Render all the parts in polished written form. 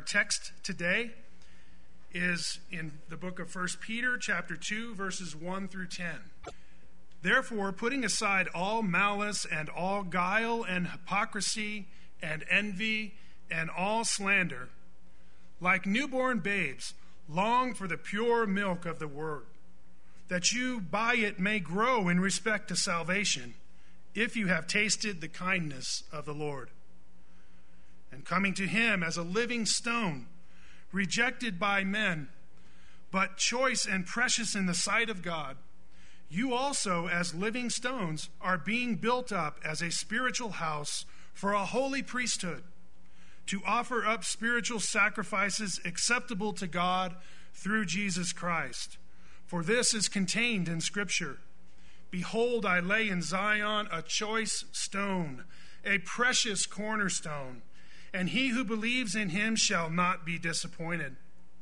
text today is in the book of 1 Peter, chapter 2, verses 1 through 10. Therefore, putting aside all malice and all guile and hypocrisy and envy and all slander, like newborn babes, long for the pure milk of the word, that you by it may grow in respect to salvation, if you have tasted the kindness of the Lord. And coming to him as a living stone, rejected by men, but choice and precious in the sight of God, you also, as living stones, are being built up as a spiritual house for a holy priesthood, to offer up spiritual sacrifices acceptable to God through Jesus Christ. For this is contained in Scripture. Behold, I lay in Zion a choice stone, a precious cornerstone, and he who believes in him shall not be disappointed.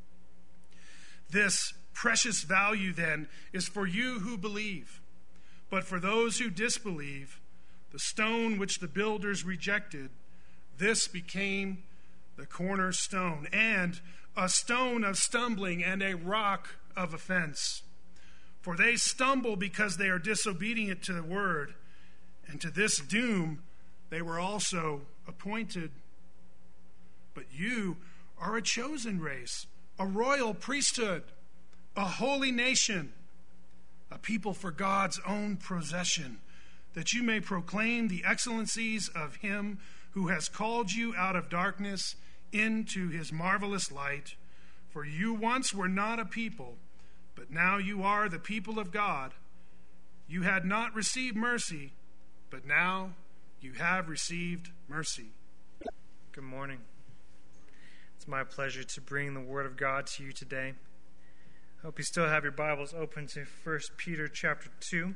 This precious value, then, is for you who believe. But for those who disbelieve, the stone which the builders rejected, this became the cornerstone, and a stone of stumbling and a rock of offense. For they stumble because they are disobedient to the word, and to this doom they were also appointed. But you are a chosen race, a royal priesthood, a holy nation, a people for God's own possession, that you may proclaim the excellencies of him who has called you out of darkness into his marvelous light. For you once were not a people, but now you are the people of God. You had not received mercy, but now you have received mercy. Good morning. It's my pleasure to bring the Word of God to you today. I hope you still have your Bibles open to 1 Peter chapter 2.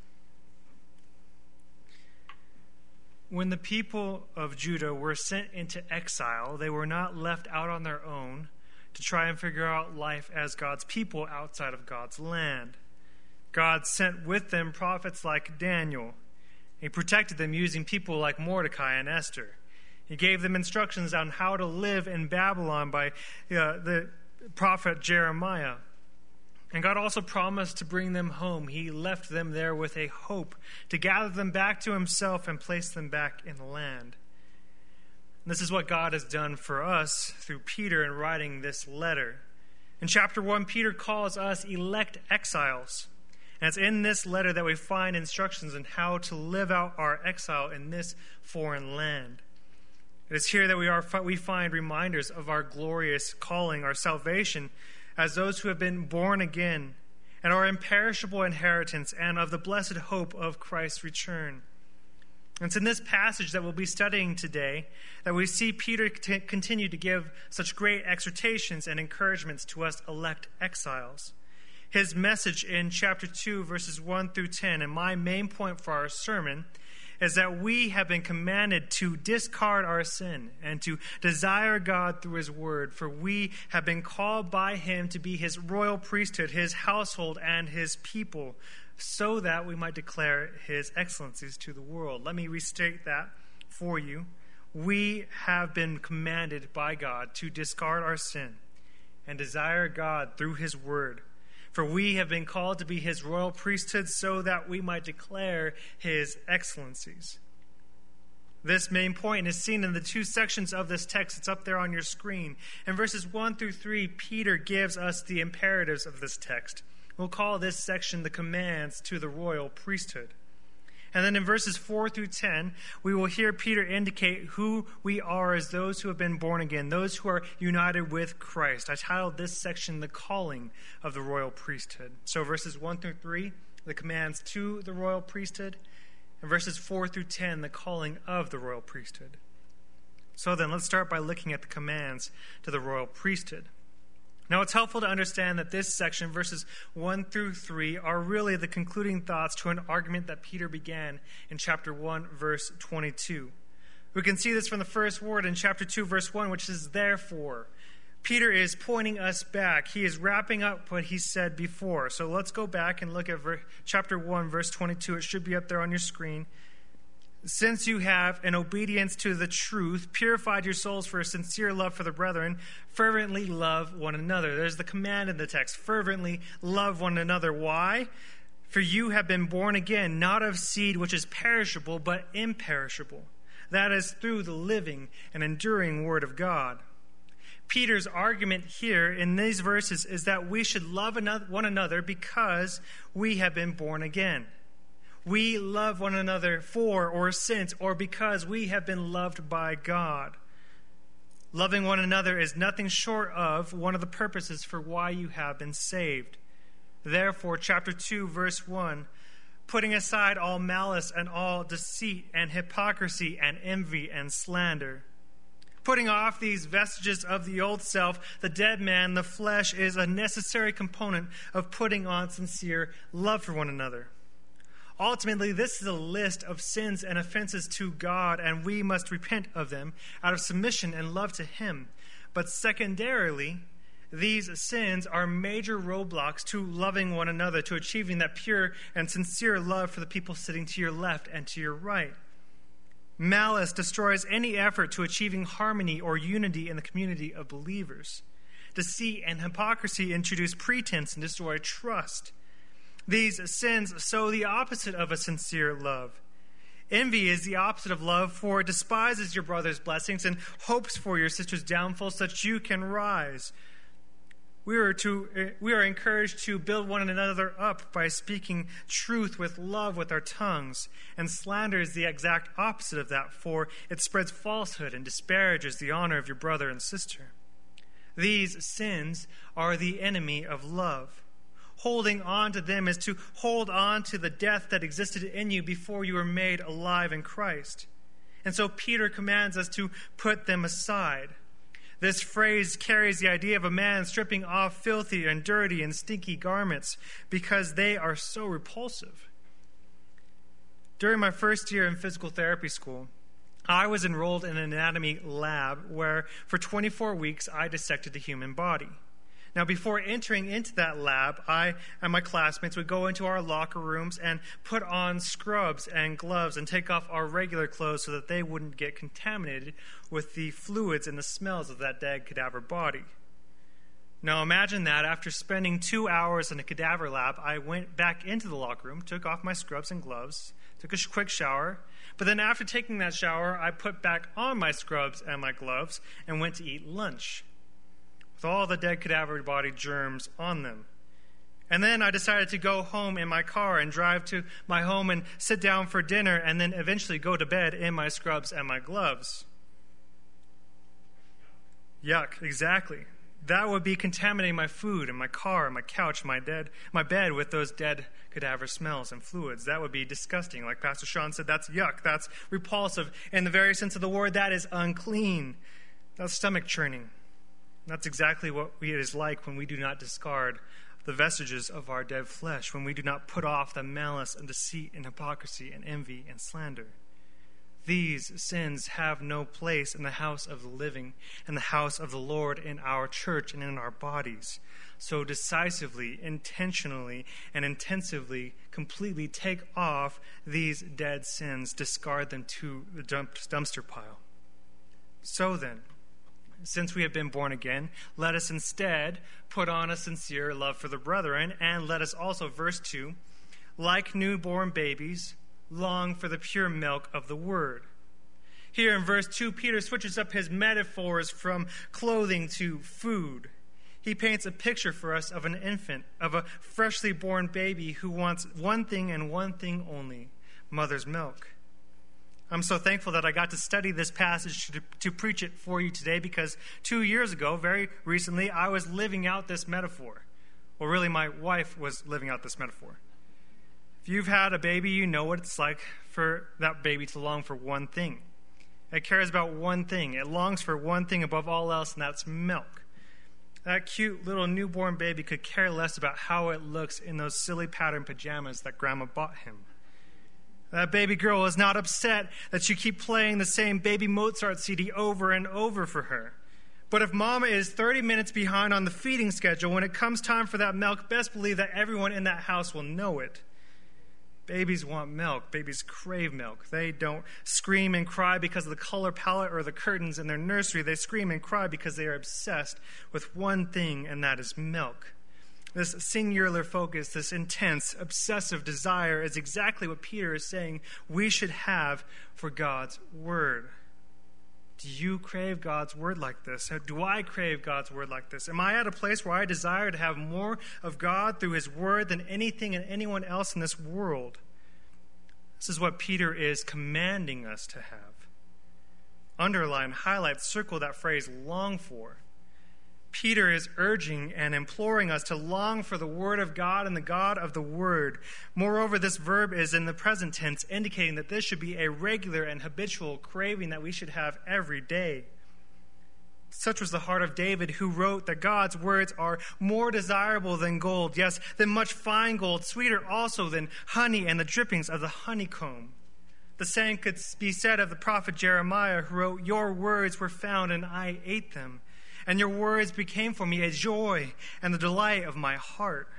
When the people of Judah were sent into exile, they were not left out on their own to try and figure out life as God's people outside of God's land. God sent with them prophets like Daniel. He protected them using people like Mordecai and Esther. He gave them instructions on how to live in Babylon by the prophet Jeremiah. And God also promised to bring them home. He left them there with a hope to gather them back to himself and place them back in the land. And this is what God has done for us through Peter in writing this letter. In chapter 1, Peter calls us elect exiles. And it's in this letter that we find instructions on how to live out our exile in this foreign land. It is here that we find reminders of our glorious calling, our salvation, as those who have been born again, and our imperishable inheritance, and of the blessed hope of Christ's return. And it's in this passage that we'll be studying today that we see Peter continue to give such great exhortations and encouragements to us elect exiles. His message in chapter 2, verses 1 through 10, and my main point for our sermon, is that we have been commanded to discard our sin and to desire God through his word, for we have been called by him to be his royal priesthood, his household, and his people, so that we might declare his excellencies to the world. Let me restate that for you. We have been commanded by God to discard our sin and desire God through his word. For we have been called to be his royal priesthood so that we might declare his excellencies. This main point is seen in the two sections of this text. It's up there on your screen. In verses 1 through 3, Peter gives us the imperatives of this text. We'll call this section the commands to the royal priesthood. And then in verses 4 through 10, we will hear Peter indicate who we are as those who have been born again, those who are united with Christ. I titled this section, The Calling of the Royal Priesthood. So verses 1 through 3, the commands to the royal priesthood, and verses 4 through 10, the calling of the royal priesthood. So then, let's start by looking at the commands to the royal priesthood. Now, it's helpful to understand that this section, verses 1 through 3, are really the concluding thoughts to an argument that Peter began in chapter 1, verse 22. We can see this from the first word in chapter 2, verse 1, which is therefore. Peter is pointing us back. He is wrapping up what he said before. So let's go back and look at chapter 1, verse 22. It should be up there on your screen. Since you have, in obedience to the truth, purified your souls for a sincere love for the brethren, fervently love one another. There's the command in the text. Fervently love one another. Why? For you have been born again, not of seed which is perishable, but imperishable. That is through the living and enduring word of God. Peter's argument here in these verses is that we should love one another because we have been born again. We love one another for or since or because we have been loved by God. Loving one another is nothing short of one of the purposes for why you have been saved. Therefore, chapter 2, verse 1, putting aside all malice and all deceit and hypocrisy and envy and slander. Putting off these vestiges of the old self, the dead man, the flesh, is a necessary component of putting on sincere love for one another. Ultimately, this is a list of sins and offenses to God, and we must repent of them out of submission and love to Him. But secondarily, these sins are major roadblocks to loving one another, to achieving that pure and sincere love for the people sitting to your left and to your right. Malice destroys any effort to achieving harmony or unity in the community of believers. Deceit and hypocrisy introduce pretense and destroy trust. These sins sow the opposite of a sincere love. Envy is the opposite of love, for it despises your brother's blessings and hopes for your sister's downfall so that you can rise. We are encouraged to build one another up by speaking truth with love with our tongues. And slander is the exact opposite of that, for it spreads falsehood and disparages the honor of your brother and sister. These sins are the enemy of love. Holding on to them is to hold on to the death that existed in you before you were made alive in Christ. And so Peter commands us to put them aside. This phrase carries the idea of a man stripping off filthy and dirty and stinky garments because they are so repulsive. During my first year in physical therapy school, I was enrolled in an anatomy lab where for 24 weeks I dissected the human body. Now, before entering into that lab, I and my classmates would go into our locker rooms and put on scrubs and gloves and take off our regular clothes so that they wouldn't get contaminated with the fluids and the smells of that dead cadaver body. Now, imagine that after spending 2 hours in a cadaver lab, I went back into the locker room, took off my scrubs and gloves, took a quick shower, but then after taking that shower, I put back on my scrubs and my gloves and went to eat lunch, with all the dead cadaver body germs on them. And then I decided to go home in my car and drive to my home and sit down for dinner and then eventually go to bed in my scrubs and my gloves. Yuck, exactly. That would be contaminating my food and my car and my couch, my bed with those dead cadaver smells and fluids. That would be disgusting. Like Pastor Sean said, that's yuck. That's repulsive. In the very sense of the word, that is unclean. That's stomach churning. That's exactly what it is like when we do not discard the vestiges of our dead flesh, when we do not put off the malice and deceit and hypocrisy and envy and slander. These sins have no place in the house of the living, in the house of the Lord, in our church and in our bodies. So decisively, intentionally, and intensively, completely take off these dead sins, discard them to the dumpster pile. So then, since we have been born again, let us instead put on a sincere love for the brethren, and let us also, verse 2, like newborn babies, long for the pure milk of the word. Here in verse 2, Peter switches up his metaphors from clothing to food. He paints a picture for us of an infant, of a freshly born baby who wants one thing and one thing only, mother's milk. I'm so thankful that I got to study this passage to preach it for you today, because 2 years ago, very recently, I was living out this metaphor. Well, really, my wife was living out this metaphor. If you've had a baby, you know what it's like for that baby to long for one thing. It cares about one thing. It longs for one thing above all else, and that's milk. That cute little newborn baby could care less about how it looks in those silly patterned pajamas that Grandma bought him. That baby girl is not upset that you keep playing the same Baby Mozart CD over and over for her. But if Mama is 30 minutes behind on the feeding schedule, when it comes time for that milk, best believe that everyone in that house will know it. Babies want milk. Babies crave milk. They don't scream and cry because of the color palette or the curtains in their nursery. They scream and cry because they are obsessed with one thing, and that is milk. This singular focus, this intense, obsessive desire is exactly what Peter is saying we should have for God's word. Do you crave God's word like this? Do I crave God's word like this? Am I at a place where I desire to have more of God through his word than anything and anyone else in this world? This is what Peter is commanding us to have. Underline, highlight, circle that phrase, long for. Peter is urging and imploring us to long for the word of God and the God of the word. Moreover, this verb is in the present tense, indicating that this should be a regular and habitual craving that we should have every day. Such was the heart of David, who wrote that God's words are more desirable than gold, yes, than much fine gold, sweeter also than honey and the drippings of the honeycomb. The same could be said of the prophet Jeremiah, who wrote, "Your words were found and I ate them. And your words became for me a joy and the delight of my heart."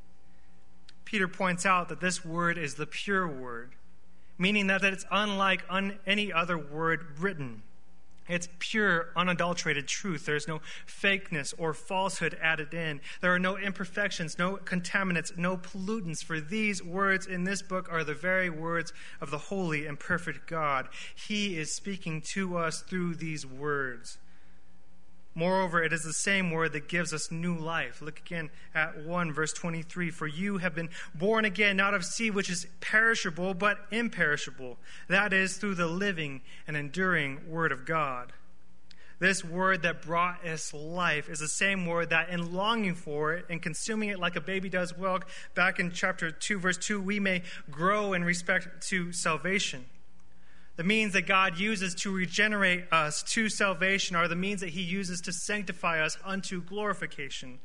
Peter points out that this word is the pure word, meaning that it's unlike any other word written. It's pure, unadulterated truth. There's no fakeness or falsehood added in. There are no imperfections, no contaminants, no pollutants, for these words in this book are the very words of the holy and perfect God. He is speaking to us through these words. Moreover, it is the same word that gives us new life. Look again at 1 verse 23. "For you have been born again, not of seed which is perishable, but imperishable. That is, through the living and enduring word of God." This word that brought us life is the same word that, in longing for it and consuming it like a baby does milk, back in chapter 2, verse 2, we may grow in respect to salvation. The means that God uses to regenerate us to salvation are the means that he uses to sanctify us unto glorification.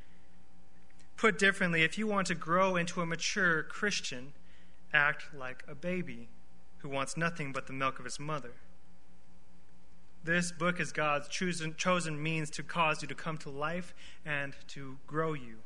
Put differently, if you want to grow into a mature Christian, act like a baby who wants nothing but the milk of his mother. This book is God's chosen means to cause you to come to life and to grow you.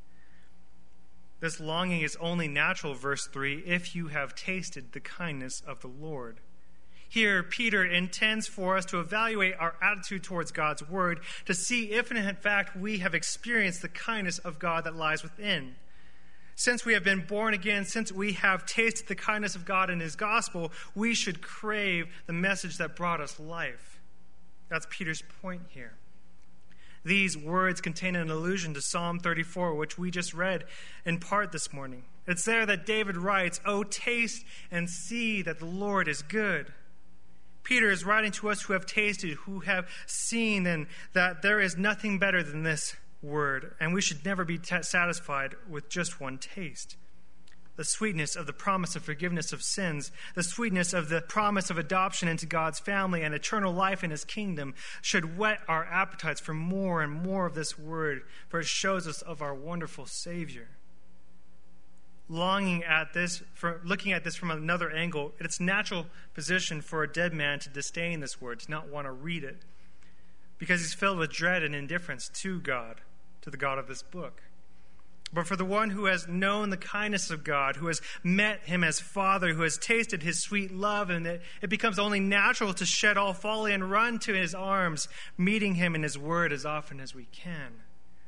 This longing is only natural, verse 3, if you have tasted the kindness of the Lord. Here, Peter intends for us to evaluate our attitude towards God's word to see if, in fact, we have experienced the kindness of God that lies within. Since we have been born again, since we have tasted the kindness of God in his gospel, we should crave the message that brought us life. That's Peter's point here. These words contain an allusion to Psalm 34, which we just read in part this morning. It's there that David writes, "Oh, taste and see that the Lord is good." Peter is writing to us who have tasted, who have seen, and that there is nothing better than this word, and we should never be satisfied with just one taste. The sweetness of the promise of forgiveness of sins, the sweetness of the promise of adoption into God's family and eternal life in his kingdom should whet our appetites for more and more of this word, for it shows us of our wonderful Savior. Looking at this from another angle, it's natural position for a dead man to disdain this word, to not want to read it, because he's filled with dread and indifference to God, to the God of this book. But for the one who has known the kindness of God, who has met him as Father, who has tasted his sweet love, and it becomes only natural to shed all folly and run to his arms, meeting him in his word as often as we can.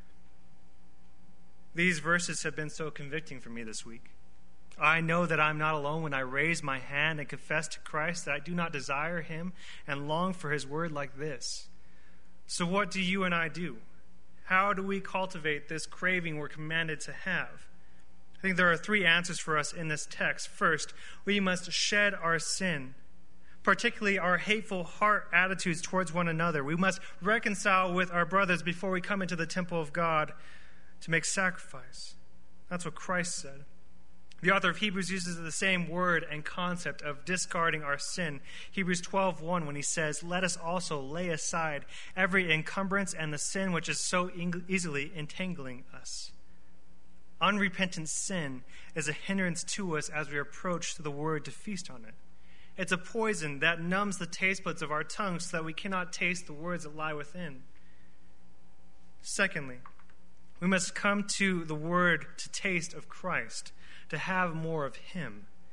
These verses have been so convicting for me this week. I know that I'm not alone when I raise my hand and confess to Christ that I do not desire him and long for his word like this. So what do you and I do? How do we cultivate this craving we're commanded to have? I think there are 3 answers for us in this text. First, we must shed our sin, particularly our hateful heart attitudes towards one another. We must reconcile with our brothers before we come into the temple of God to make sacrifice. That's what Christ said. The author of Hebrews uses the same word and concept of discarding our sin. Hebrews 12:1, when he says, "Let us also lay aside every encumbrance and the sin which is so easily entangling us." Unrepentant sin is a hindrance to us as we approach the word to feast on it. It's a poison that numbs the taste buds of our tongues so that we cannot taste the words that lie within. Secondly, we must come to the word to taste of Christ, to have more of him.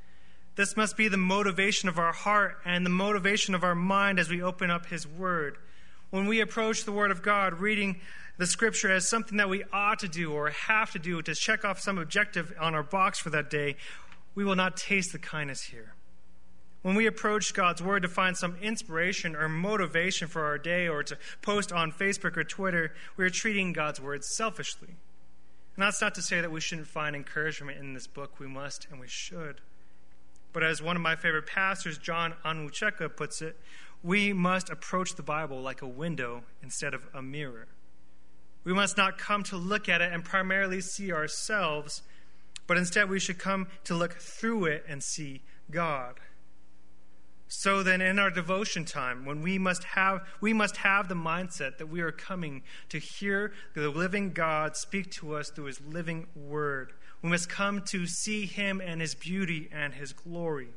This must be the motivation of our heart and the motivation of our mind as we open up his word. When we approach the word of God, reading the scripture as something that we ought to do or have to do to check off some objective on our box for that day, we will not taste the kindness here. When we approach God's word to find some inspiration or motivation for our day or to post on Facebook or Twitter, we are treating God's word selfishly. And that's not to say that we shouldn't find encouragement in this book. We must and we should. But as one of my favorite pastors, John Onwuchekwa, puts it, we must approach the Bible like a window instead of a mirror. We must not come to look at it and primarily see ourselves, but instead we should come to look through it and see God. So then in our devotion time, when we must have the mindset that we are coming to hear the living God speak to us through his living word. We must come to see him and his beauty and his glory.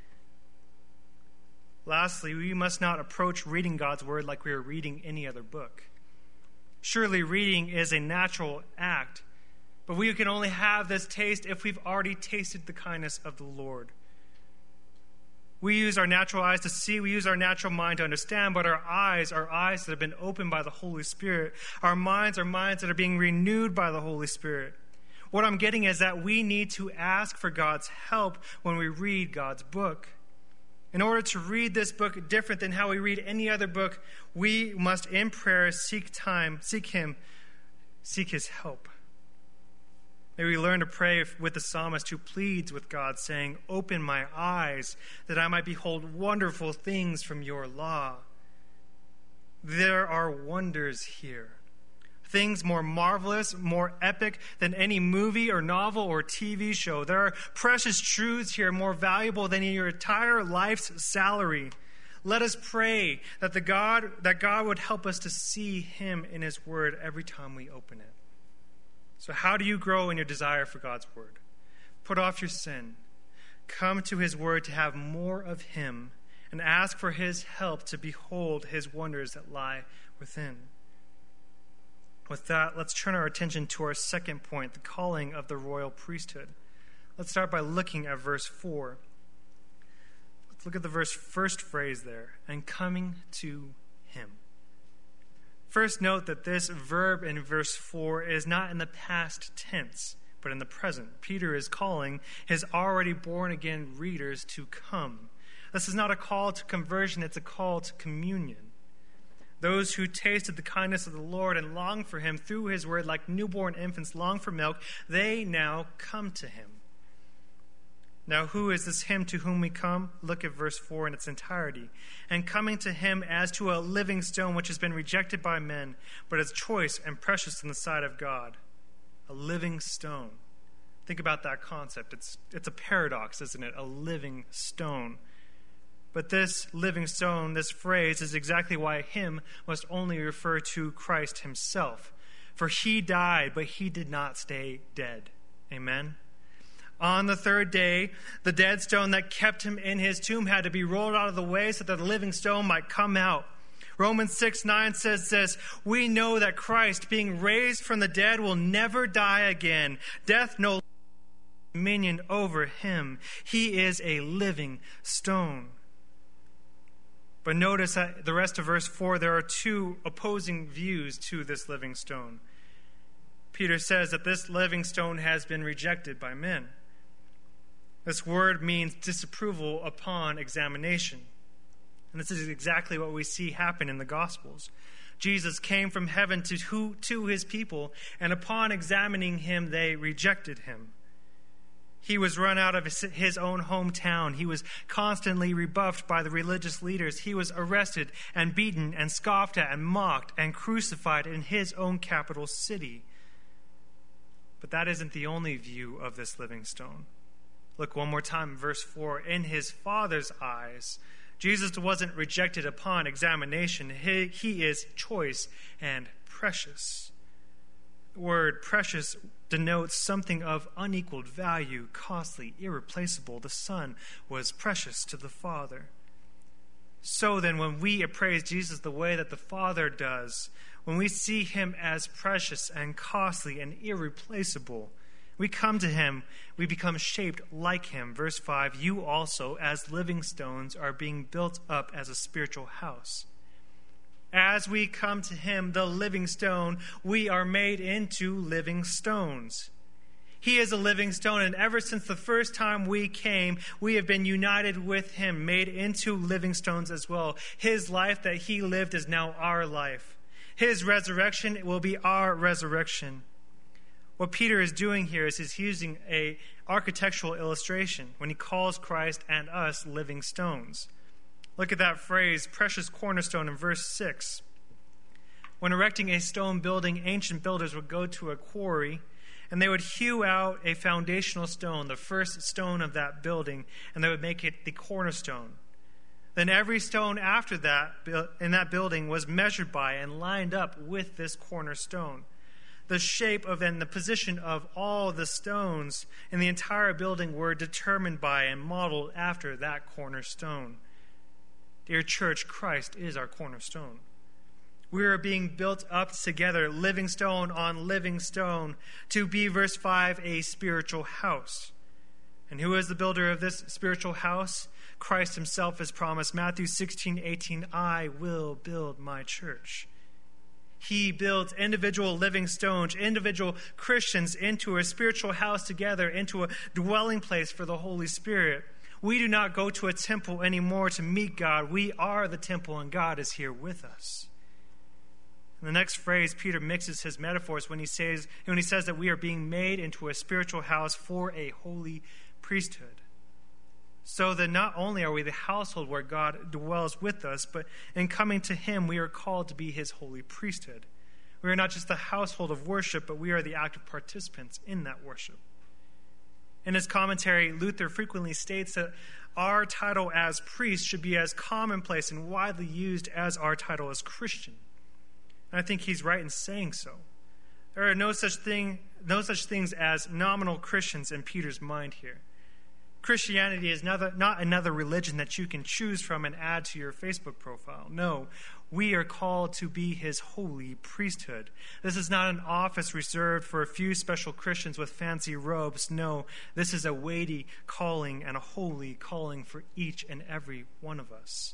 Lastly, we must not approach reading God's word like we are reading any other book. Surely reading is a natural act, but we can only have this taste if we've already tasted the kindness of the Lord. We use our natural eyes to see, we use our natural mind to understand, but our eyes are eyes that have been opened by the Holy Spirit. Our minds are minds that are being renewed by the Holy Spirit. What I'm getting is that we need to ask for God's help when we read God's book. In order to read this book different than how we read any other book, we must in prayer seek his help. May we learn to pray with the psalmist who pleads with God, saying, "Open my eyes, that I might behold wonderful things from your law." There are wonders here. Things more marvelous, more epic than any movie or novel or TV show. There are precious truths here, more valuable than your entire life's salary. Let us pray that God would help us to see him in his word every time we open it. So how do you grow in your desire for God's word? Put off your sin. Come to his word to have more of him and ask for his help to behold his wonders that lie within. With that, let's turn our attention to our second point, the calling of the royal priesthood. Let's start by looking at verse 4. Let's look at the first phrase there, and coming to him. First, note that this verb in verse 4 is not in the past tense, but in the present. Peter is calling his already born-again readers to come. This is not a call to conversion, it's a call to communion. Those who tasted the kindness of the Lord and long for him through his word like newborn infants long for milk, they now come to him. Now, who is this him to whom we come? Look at verse 4 in its entirety. And coming to him as to a living stone which has been rejected by men, but is choice and precious in the sight of God. A living stone. Think about that concept. It's a paradox, isn't it? A living stone. But this living stone, this phrase, is exactly why him must only refer to Christ himself. For he died, but he did not stay dead. Amen? On the third day, the dead stone that kept him in his tomb had to be rolled out of the way so that the living stone might come out. Romans 6:9 says this, "We know that Christ, being raised from the dead, will never die again. Death no longer has dominion over him. He is a living stone." But notice that the rest of verse 4, there are two opposing views to this living stone. Peter says that this living stone has been rejected by men. This word means disapproval upon examination. And this is exactly what we see happen in the Gospels. Jesus came from heaven to his people, and upon examining him, they rejected him. He was run out of his own hometown. He was constantly rebuffed by the religious leaders. He was arrested and beaten and scoffed at and mocked and crucified in his own capital city. But that isn't the only view of this living stone. Look one more time in verse 4. In his Father's eyes, Jesus wasn't rejected upon examination. He is choice and precious. The word precious denotes something of unequaled value, costly, irreplaceable. The Son was precious to the Father. So then, when we appraise Jesus the way that the Father does, when we see him as precious and costly and irreplaceable, We come to him, we become shaped like him. Verse 5, you also, as living stones, are being built up as a spiritual house. As we come to him, the living stone, we are made into living stones. He is a living stone, and ever since the first time we came, we have been united with him, made into living stones as well. His life that he lived is now our life. His resurrection will be our resurrection. What Peter is doing here is he's using an architectural illustration when he calls Christ and us living stones. Look at that phrase, precious cornerstone, in verse 6. When erecting a stone building, ancient builders would go to a quarry and they would hew out a foundational stone, the first stone of that building, and they would make it the cornerstone. Then every stone after that in that building was measured by and lined up with this cornerstone. The shape of and the position of all the stones in the entire building were determined by and modeled after that cornerstone. Dear church, Christ is our cornerstone. We are being built up together, living stone on living stone, to be, verse 5, a spiritual house. And who is the builder of this spiritual house? Christ himself has promised. Matthew 16:18, I will build my church. He builds individual living stones, individual Christians into a spiritual house together, into a dwelling place for the Holy Spirit. We do not go to a temple anymore to meet God. We are the temple, and God is here with us. In the next phrase, Peter mixes his metaphors when he says that we are being made into a spiritual house for a holy priesthood. So that not only are we the household where God dwells with us, but in coming to him, we are called to be his holy priesthood. We are not just the household of worship, but we are the active participants in that worship. In his commentary, Luther frequently states that our title as priest should be as commonplace and widely used as our title as Christian. And I think he's right in saying so. There are no such things as nominal Christians in Peter's mind here. Christianity is not another religion that you can choose from and add to your Facebook profile. No, we are called to be his holy priesthood. This is not an office reserved for a few special Christians with fancy robes. No, this is a weighty calling and a holy calling for each and every one of us.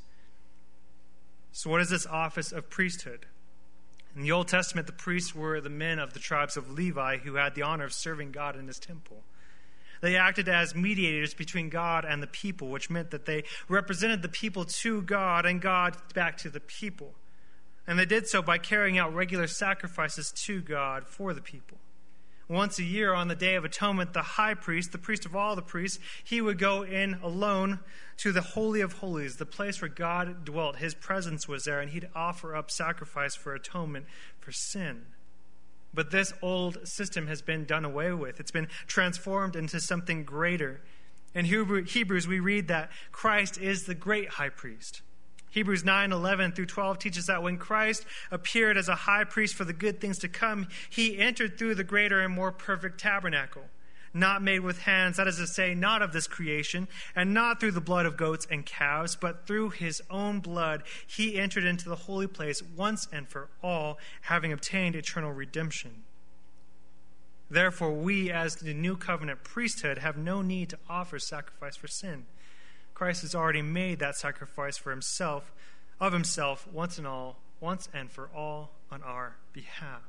So what is this office of priesthood? In the Old Testament, the priests were the men of the tribes of Levi who had the honor of serving God in his temple. They acted as mediators between God and the people, which meant that they represented the people to God and God back to the people. And they did so by carrying out regular sacrifices to God for the people. Once a year on the Day of Atonement, the high priest, the priest of all the priests, he would go in alone to the Holy of Holies, the place where God dwelt. His presence was there, and he'd offer up sacrifice for atonement for sin. But this old system has been done away with. It's been transformed into something greater. In Hebrews, we read that Christ is the great high priest. Hebrews 9:11 through 12 teaches that when Christ appeared as a high priest for the good things to come, he entered through the greater and more perfect tabernacle, not made with hands, that is to say, not of this creation, and not through the blood of goats and calves, but through his own blood, he entered into the holy place once and for all, having obtained eternal redemption. Therefore, we, as the new covenant priesthood, have no need to offer sacrifice for sin. Christ has already made that sacrifice for himself, once and for all on our behalf.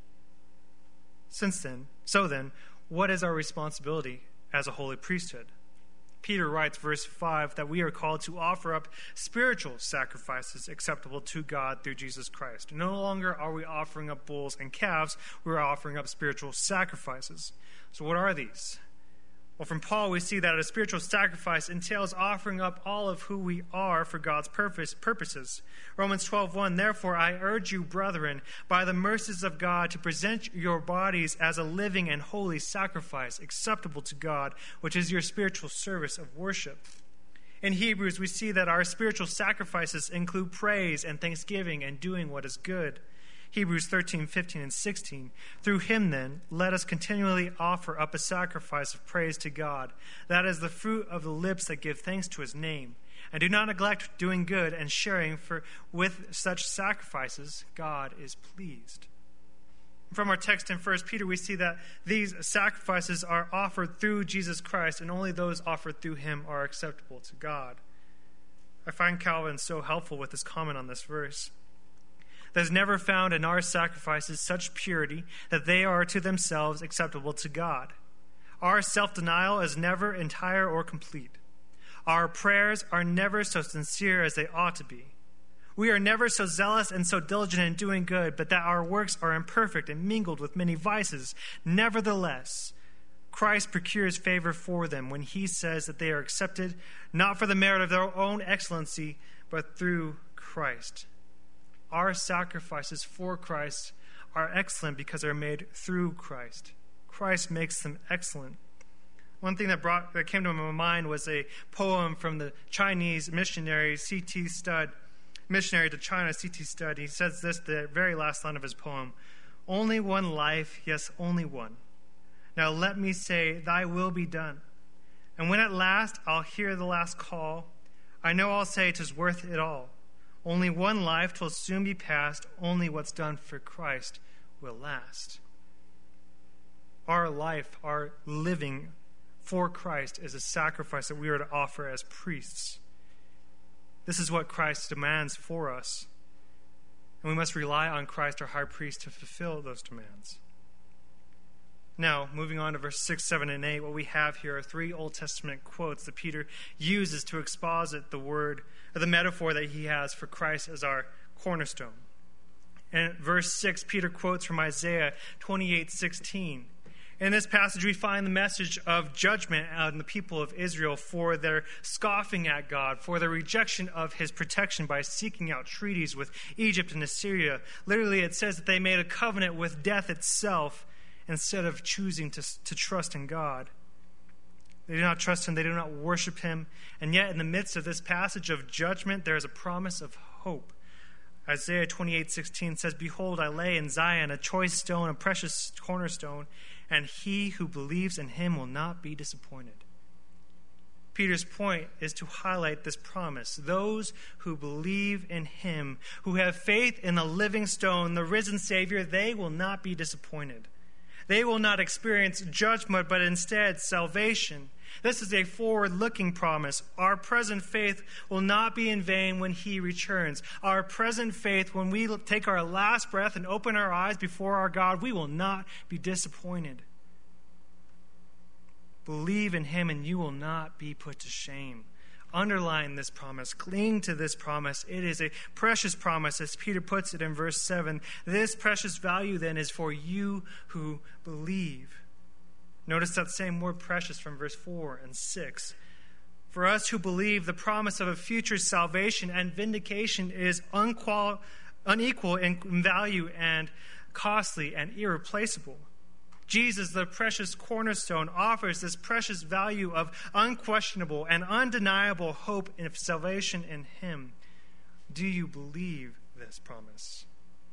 So then, what is our responsibility as a holy priesthood? Peter writes, verse 5, that we are called to offer up spiritual sacrifices acceptable to God through Jesus Christ. No longer are we offering up bulls and calves, we're offering up spiritual sacrifices. So what are these? Well, from Paul, we see that a spiritual sacrifice entails offering up all of who we are for God's purposes. Romans 12:1, therefore I urge you, brethren, by the mercies of God, to present your bodies as a living and holy sacrifice, acceptable to God, which is your spiritual service of worship. In Hebrews, we see that our spiritual sacrifices include praise and thanksgiving and doing what is good. Hebrews 13:15 and 16. Through him, then, let us continually offer up a sacrifice of praise to God. That is the fruit of the lips that give thanks to his name. And do not neglect doing good and sharing, for with such sacrifices God is pleased. from our text in 1 Peter, we see that these sacrifices are offered through Jesus Christ, and only those offered through him are acceptable to God. I find Calvin so helpful with his comment on this verse. There's never found in our sacrifices such purity that they are to themselves acceptable to God. Our self-denial is never entire or complete. Our prayers are never so sincere as they ought to be. We are never so zealous and so diligent in doing good, but that our works are imperfect and mingled with many vices. Nevertheless, Christ procures favor for them when he says that they are accepted, not for the merit of their own excellency, but through Christ. Our sacrifices for Christ are excellent because they're made through Christ. Christ makes them excellent. One thing that came to my mind was a poem from the Chinese missionary C.T. Studd, missionary to China, C.T. Studd. He says this, the very last line of his poem: "Only one life, yes, only one. Now let me say, thy will be done. And when at last I'll hear the last call, I know I'll say 'tis worth it all. Only one life, 'twill soon be past. Only what's done for Christ will last." Our life, our living for Christ, is a sacrifice that we are to offer as priests. This is what Christ demands for us. And we must rely on Christ, our high priest, to fulfill those demands. Now, moving on to verse 6, 7, and 8, what we have here are 3 Old Testament quotes that Peter uses to exposit the word, or the metaphor that he has for Christ as our cornerstone. And verse 6, Peter quotes from Isaiah 28:16. In this passage, we find the message of judgment on the people of Israel for their scoffing at God, for their rejection of his protection by seeking out treaties with Egypt and Assyria. Literally, it says that they made a covenant with death itself instead of choosing to trust in God. They do not trust him. They do not worship him. And yet, in the midst of this passage of judgment, there is a promise of hope. Isaiah 28:16 says, "Behold, I lay in Zion a choice stone, a precious cornerstone, and he who believes in him will not be disappointed." Peter's point is to highlight this promise. Those who believe in him, who have faith in the living stone, the risen Savior, they will not be disappointed. They will not experience judgment, but instead salvation. This is a forward-looking promise. Our present faith will not be in vain when he returns. Our present faith, when we take our last breath and open our eyes before our God, we will not be disappointed. Believe in him and you will not be put to shame. Underline this promise. Cling to this promise. It is a precious promise, as Peter puts it in verse 7. This precious value then is for you who believe. Notice that same word precious from verse 4 and 6. For us who believe, the promise of a future salvation and vindication is unequal in value and costly and irreplaceable. Jesus, the precious cornerstone, offers this precious value of unquestionable and undeniable hope of salvation in him. Do you believe this promise?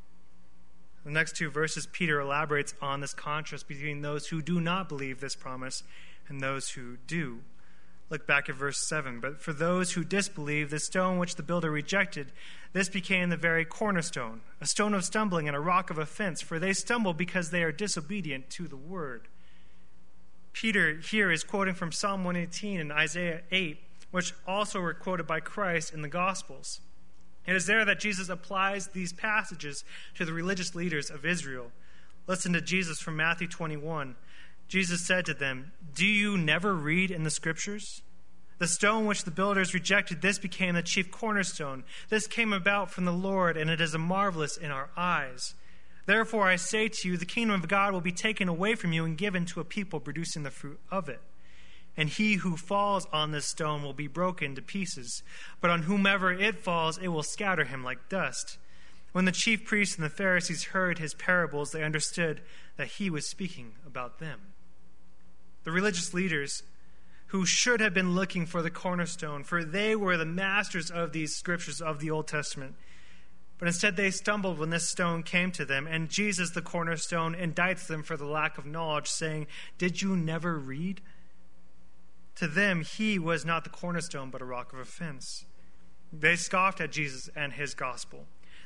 The next 2 verses, Peter elaborates on this contrast between those who do not believe this promise and those who do. Look back at verse 7. But for those who disbelieve, the stone which the builder rejected, this became the very cornerstone, a stone of stumbling and a rock of offense, for they stumble because they are disobedient to the word. Peter here is quoting from Psalm 118 and Isaiah 8, which also were quoted by Christ in the Gospels. It is there that Jesus applies these passages to the religious leaders of Israel. Listen to Jesus from Matthew 21. Jesus said to them, "Do you never read in the Scriptures? The stone which the builders rejected, this became the chief cornerstone. This came about from the Lord, and it is marvelous in our eyes. Therefore I say to you, the kingdom of God will be taken away from you and given to a people producing the fruit of it. And he who falls on this stone will be broken to pieces, but on whomever it falls, it will scatter him like dust." When the chief priests and the Pharisees heard his parables, they understood that he was speaking about them. The religious leaders who should have been looking for the cornerstone, for they were the masters of these scriptures of the Old Testament. But instead they stumbled when this stone came to them, and Jesus, the cornerstone, indicts them for the lack of knowledge, saying, "Did you never read?" To them, he was not the cornerstone, but a rock of offense. They scoffed at Jesus and his gospel.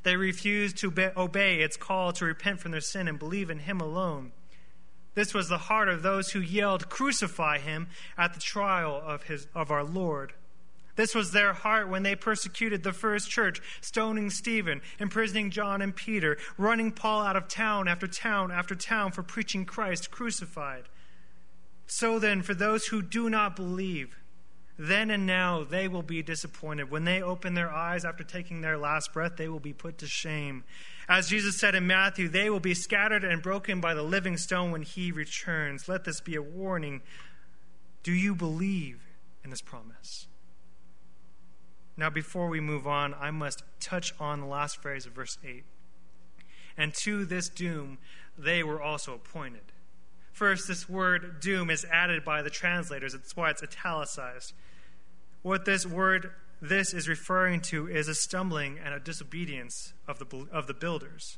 They refused to obey its call to repent from their sin and believe in him alone. This was the heart of those who yelled, "Crucify him," at the trial of our Lord. This was their heart when they persecuted the first church, stoning Stephen, imprisoning John and Peter, running Paul out of town after town after town for preaching Christ crucified. So then, for those who do not believe, then and now they will be disappointed. When they open their eyes after taking their last breath, they will be put to shame. As Jesus said in Matthew, they will be scattered and broken by the living stone when he returns. Let this be a warning. Do you believe in this promise? Now, before we move on, I must touch on the last phrase of verse 8. And to this doom, they were also appointed. First, this word doom is added by the translators. That's why it's italicized. What this is referring to is a stumbling and a disobedience of the builders.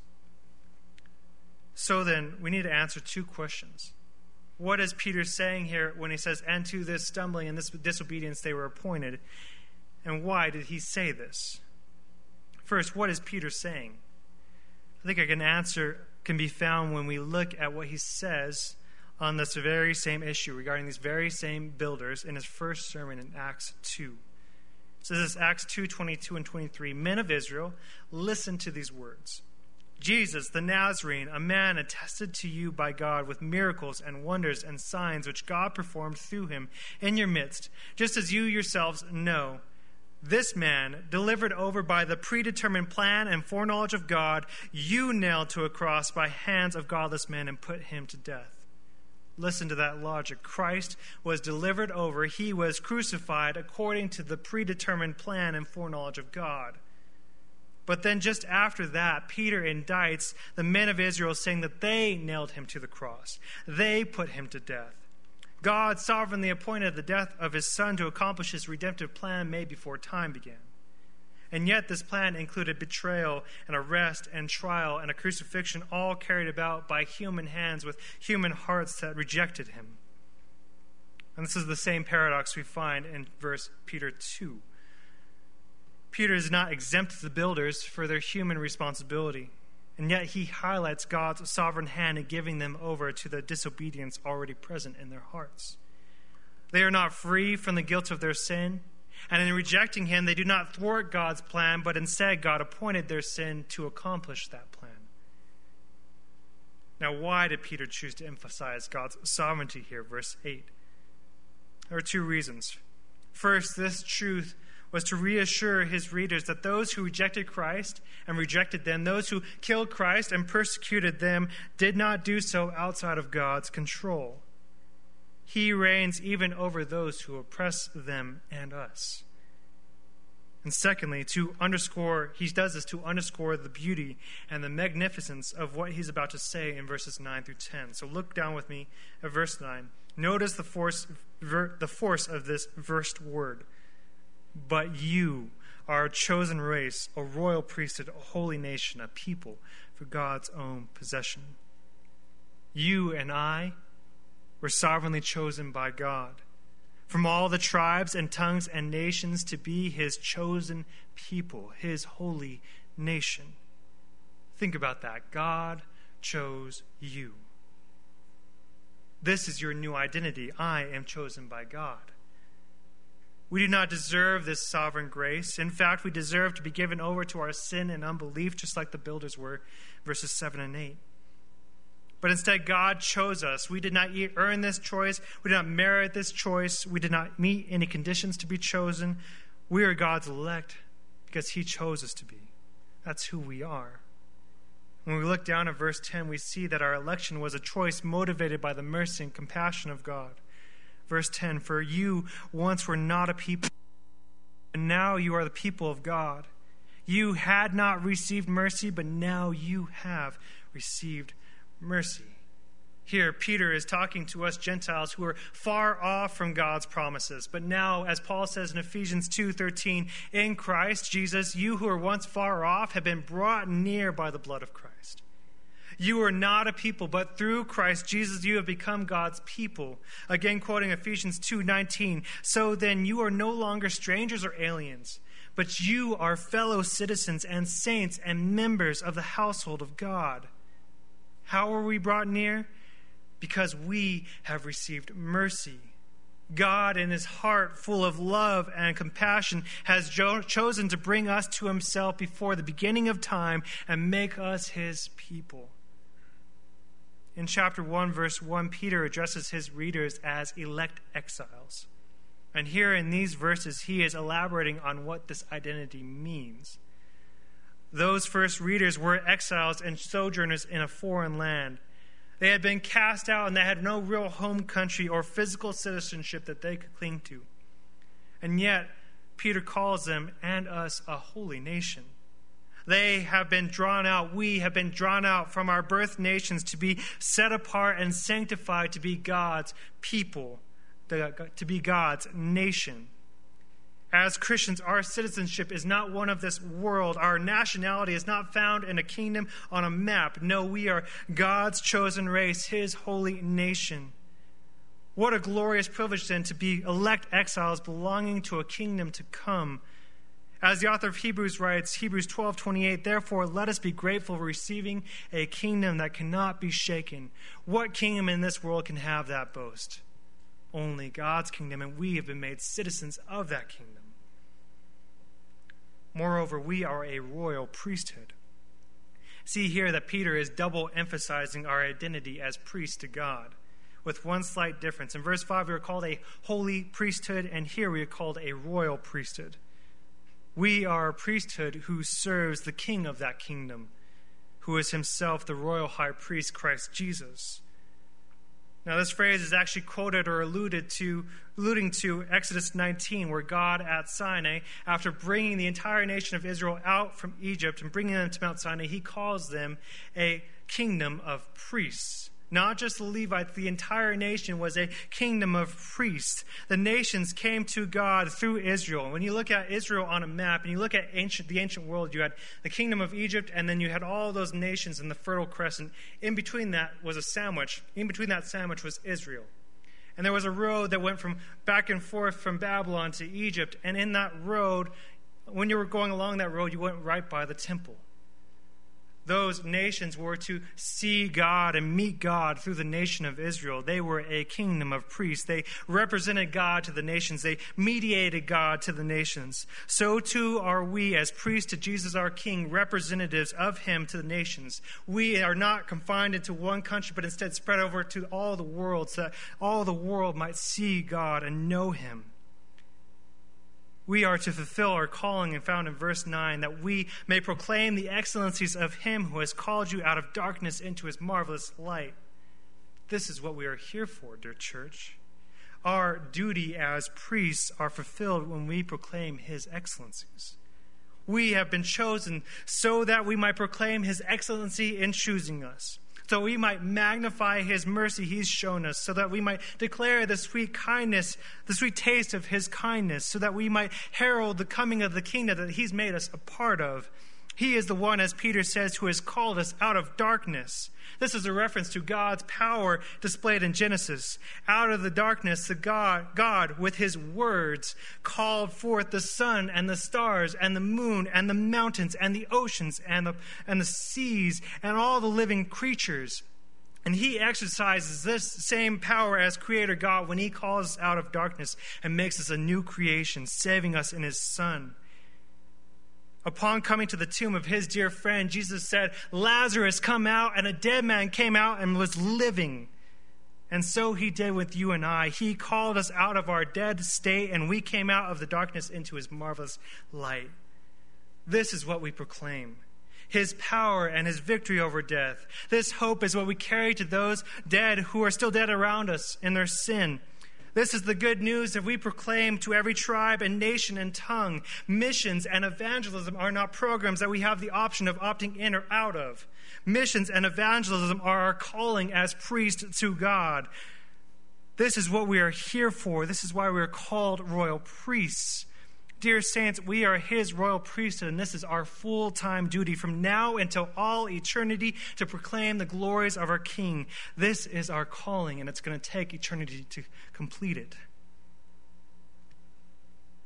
So then, we need to answer two questions. What is Peter saying here when he says, and to this stumbling and this disobedience they were appointed? And why did he say this? First, what is Peter saying? I think an answer can be found when we look at what he says on this very same issue regarding these very same builders in his first sermon in Acts 2. It says this, Acts 2:22 and 23, "Men of Israel, listen to these words. Jesus, the Nazarene, a man attested to you by God with miracles and wonders and signs which God performed through him in your midst, just as you yourselves know. This man, delivered over by the predetermined plan and foreknowledge of God, you nailed to a cross by hands of godless men and put him to death." Listen to that logic. Christ was delivered over. He was crucified according to the predetermined plan and foreknowledge of God. But then just after that, Peter indicts the men of Israel, saying that they nailed him to the cross. They put him to death. God sovereignly appointed the death of his son to accomplish his redemptive plan made before time began. And yet this plan included betrayal and arrest and trial and a crucifixion, all carried about by human hands with human hearts that rejected him. And this is the same paradox we find in verse Peter 2. Peter is not exempt the builders for their human responsibility, and yet he highlights God's sovereign hand in giving them over to the disobedience already present in their hearts. They are not free from the guilt of their sin, and in rejecting him, they do not thwart God's plan, but instead God appointed their sin to accomplish that plan. Now, why did Peter choose to emphasize God's sovereignty here? Verse 8. There are two reasons. First, this truth was to reassure his readers that those who rejected Christ and rejected them, those who killed Christ and persecuted them, did not do so outside of God's control. He reigns even over those who oppress them and us. And secondly, he does this to underscore the beauty and the magnificence of what he's about to say in verses 9 through 10. So look down with me at verse 9. Notice the force of this first word. "But you are a chosen race, a royal priesthood, a holy nation, a people for God's own possession." You and I were sovereignly chosen by God from all the tribes and tongues and nations to be his chosen people, his holy nation. Think about that. God chose you. This is your new identity. I am chosen by God. We do not deserve this sovereign grace. In fact, we deserve to be given over to our sin and unbelief, just like the builders were, verses 7 and 8. But instead, God chose us. We did not earn this choice. We did not merit this choice. We did not meet any conditions to be chosen. We are God's elect because he chose us to be. That's who we are. When we look down at verse 10, we see that our election was a choice motivated by the mercy and compassion of God. Verse 10, "For you once were not a people, and now you are the people of God. You had not received mercy, but now you have received mercy." Here, Peter is talking to us Gentiles who are far off from God's promises. But now, as Paul says in Ephesians 2:13, "In Christ Jesus, you who were once far off have been brought near by the blood of Christ." You are not a people, but through Christ Jesus you have become God's people. Again, quoting Ephesians 2:19, "So then you are no longer strangers or aliens, but you are fellow citizens and saints and members of the household of God. How are we brought near? Because we have received mercy. God, in his heart full of love and compassion, has chosen to bring us to himself before the beginning of time and make us his people. In chapter 1, verse 1, Peter addresses his readers as elect exiles. And here in these verses, he is elaborating on what this identity means. Those first readers were exiles and sojourners in a foreign land. They had been cast out and they had no real home country or physical citizenship that they could cling to. And yet, Peter calls them and us a holy nation. They have been drawn out. We have been drawn out from our birth nations to be set apart and sanctified to be God's people, to be God's nation. As Christians, our citizenship is not one of this world. Our nationality is not found in a kingdom on a map. No, we are God's chosen race, his holy nation. What a glorious privilege then to be elect exiles belonging to a kingdom to come. As the author of Hebrews writes, Hebrews 12:28, therefore let us be grateful for receiving a kingdom that cannot be shaken. What kingdom in this world can have that boast? Only God's kingdom, and we have been made citizens of that kingdom. Moreover, we are a royal priesthood. See here that Peter is double emphasizing our identity as priests to God, with one slight difference. In verse 5, we are called a holy priesthood, and here we are called a royal priesthood. We are a priesthood who serves the king of that kingdom, who is himself the royal high priest, Christ Jesus. Now, this phrase is actually quoted or alluding to Exodus 19, where God at Sinai, after bringing the entire nation of Israel out from Egypt and bringing them to Mount Sinai, he calls them a kingdom of priests. Not just the Levites, the entire nation was a kingdom of priests. The nations came to God through Israel. When you look at Israel on a map and you look at the ancient world, you had the kingdom of Egypt, and then you had all those nations in the Fertile Crescent. In between that was a sandwich. In between that sandwich was Israel. And there was a road that went from back and forth from Babylon to Egypt. And in that road, when you were going along that road, you went right by the temple. Those nations were to see God and meet God through the nation of Israel. They were a kingdom of priests. They represented God to the nations. They mediated God to the nations. So too are we, as priests to Jesus our King, representatives of him to the nations. We are not confined into one country, but instead spread over to all the world, so that all the world might see God and know him. We are to fulfill our calling, and found in verse 9, that we may proclaim the excellencies of him who has called you out of darkness into his marvelous light. This is what we are here for, dear church. Our duty as priests are fulfilled when we proclaim his excellencies. We have been chosen so that we might proclaim his excellency in choosing us, so we might magnify his mercy he's shown us, so that we might declare the sweet kindness, the sweet taste of his kindness, so that we might herald the coming of the kingdom that he's made us a part of. He is the one, as Peter says, who has called us out of darkness. This is a reference to God's power displayed in Genesis. Out of the darkness, God, with his words, called forth the sun and the stars and the moon and the mountains and the oceans and the seas and all the living creatures. And he exercises this same power as Creator God when he calls us out of darkness and makes us a new creation, saving us in his Son. Upon coming to the tomb of his dear friend, Jesus said, Lazarus, come out, and a dead man came out and was living. And so he did with you and I. He called us out of our dead state, and we came out of the darkness into his marvelous light. This is what we proclaim: his power and his victory over death. This hope is what we carry to those dead who are still dead around us in their sin. This is the good news that we proclaim to every tribe and nation and tongue. Missions and evangelism are not programs that we have the option of opting in or out of. Missions and evangelism are our calling as priests to God. This is what we are here for. This is why we are called royal priests. Dear saints, we are his royal priesthood, and this is our full-time duty from now until all eternity to proclaim the glories of our King. This is our calling, and it's going to take eternity to complete it.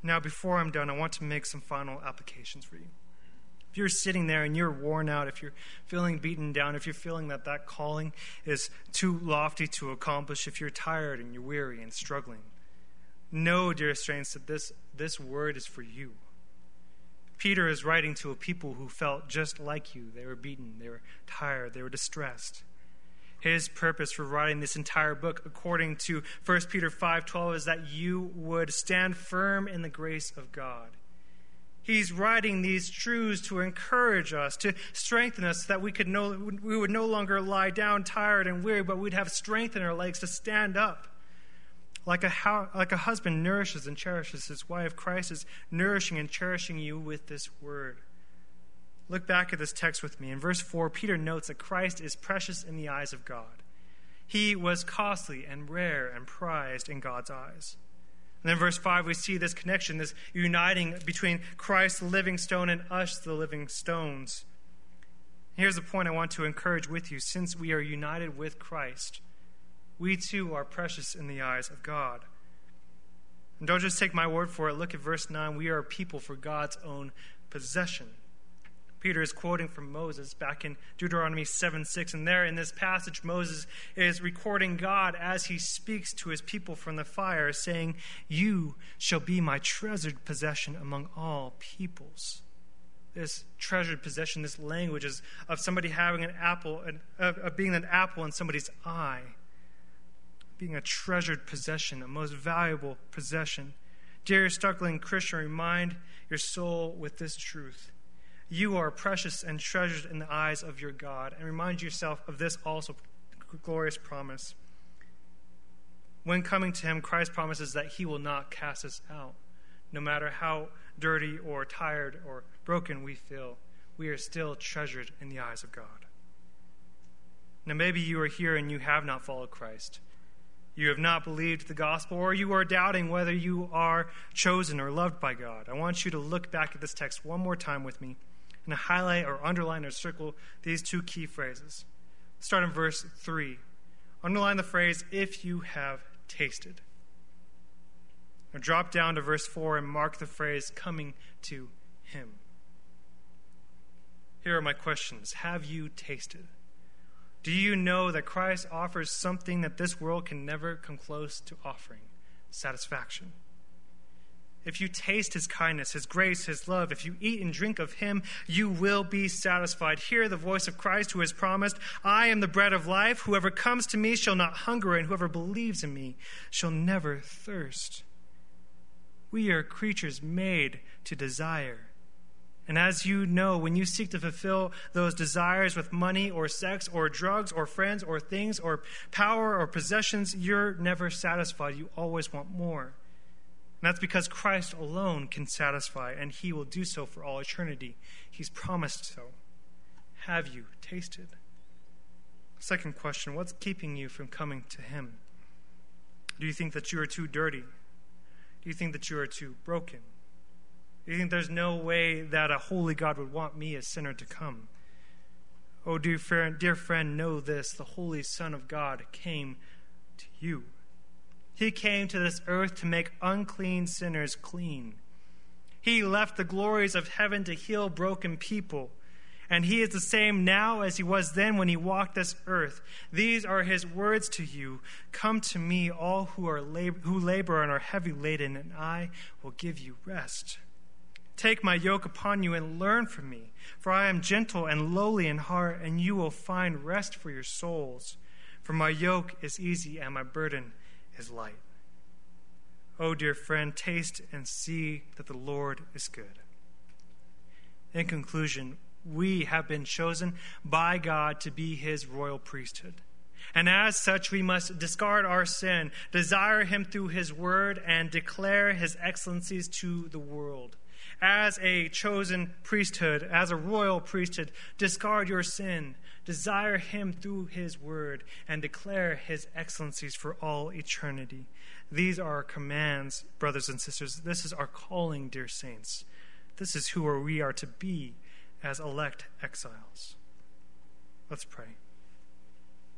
Now, before I'm done, I want to make some final applications for you. If you're sitting there and you're worn out, if you're feeling beaten down, if you're feeling that calling is too lofty to accomplish, if you're tired and you're weary and struggling, know, dear saints, that this word is for you. Peter is writing to a people who felt just like you. They were beaten, they were tired, they were distressed. His purpose for writing this entire book, according to 1 Peter 5:12, is that you would stand firm in the grace of God. He's writing these truths to encourage us, to strengthen us, so that we would no longer lie down tired and weary, but we'd have strength in our legs to stand up. Like a husband nourishes and cherishes his wife, Christ is nourishing and cherishing you with this word. Look back at this text with me. In verse 4, Peter notes that Christ is precious in the eyes of God. He was costly and rare and prized in God's eyes. And then in verse 5, we see this connection, this uniting between Christ, the living stone, and us, the living stones. Here's the point I want to encourage with you. Since we are united with Christ, we too are precious in the eyes of God. And don't just take my word for it. Look at verse 9. We are a people for God's own possession. Peter is quoting from Moses back in Deuteronomy 7:6. And there in this passage, Moses is recording God as he speaks to his people from the fire, saying, "You shall be my treasured possession among all peoples." This treasured possession, this language is of somebody having an apple, of being an apple in somebody's eye. Being a treasured possession, a most valuable possession. Dear struggling Christian, remind your soul with this truth. You are precious and treasured in the eyes of your God. And remind yourself of this also glorious promise. When coming to him, Christ promises that he will not cast us out. No matter how dirty or tired or broken we feel, we are still treasured in the eyes of God. Now maybe you are here and you have not followed Christ. You have not believed the gospel, or you are doubting whether you are chosen or loved by God. I want you to look back at this text one more time with me and highlight or underline or circle these two key phrases. Start in verse 3. Underline the phrase, "if you have tasted." Now drop down to verse 4 and mark the phrase, "coming to him." Here are my questions. Have you tasted? Do you know that Christ offers something that this world can never come close to offering? Satisfaction. If you taste his kindness, his grace, his love, if you eat and drink of him, you will be satisfied. Hear the voice of Christ who has promised, "I am the bread of life. Whoever comes to me shall not hunger, and whoever believes in me shall never thirst." We are creatures made to desire. And as you know, when you seek to fulfill those desires with money or sex or drugs or friends or things or power or possessions, you're never satisfied. You always want more. And that's because Christ alone can satisfy, and he will do so for all eternity. He's promised so. Have you tasted? Second question, what's keeping you from coming to him? Do you think that you are too dirty? Do you think that you are too broken? Do you think there's no way that a holy God would want me, a sinner, to come? Oh, dear friend, know this. The Holy Son of God came to you. He came to this earth to make unclean sinners clean. He left the glories of heaven to heal broken people. And he is the same now as he was then when he walked this earth. These are his words to you. Come to me, all who labor and are heavy laden, and I will give you rest. Take my yoke upon you and learn from me, for I am gentle and lowly in heart, and you will find rest for your souls. For my yoke is easy and my burden is light. Oh, dear friend, taste and see that the Lord is good. In conclusion, we have been chosen by God to be his royal priesthood. And as such, we must discard our sin, desire him through his word, and declare his excellencies to the world. As a chosen priesthood, as a royal priesthood, discard your sin, desire him through his word, and declare his excellencies for all eternity. These are our commands, brothers and sisters. This is our calling, dear saints. This is who we are to be as elect exiles. Let's pray.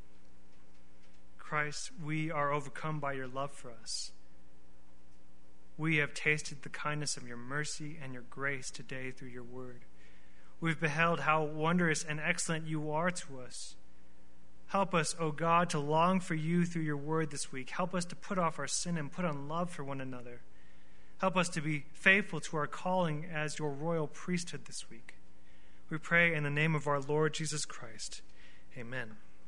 Christ, we are overcome by your love for us. we have tasted the kindness of your mercy and your grace today through your word. We've beheld how wondrous and excellent you are to us. Help us, O God, to long for you through your word this week. Help us to put off our sin and put on love for one another. Help us to be faithful to our calling as your royal priesthood this week. We pray in the name of our Lord Jesus Christ. Amen.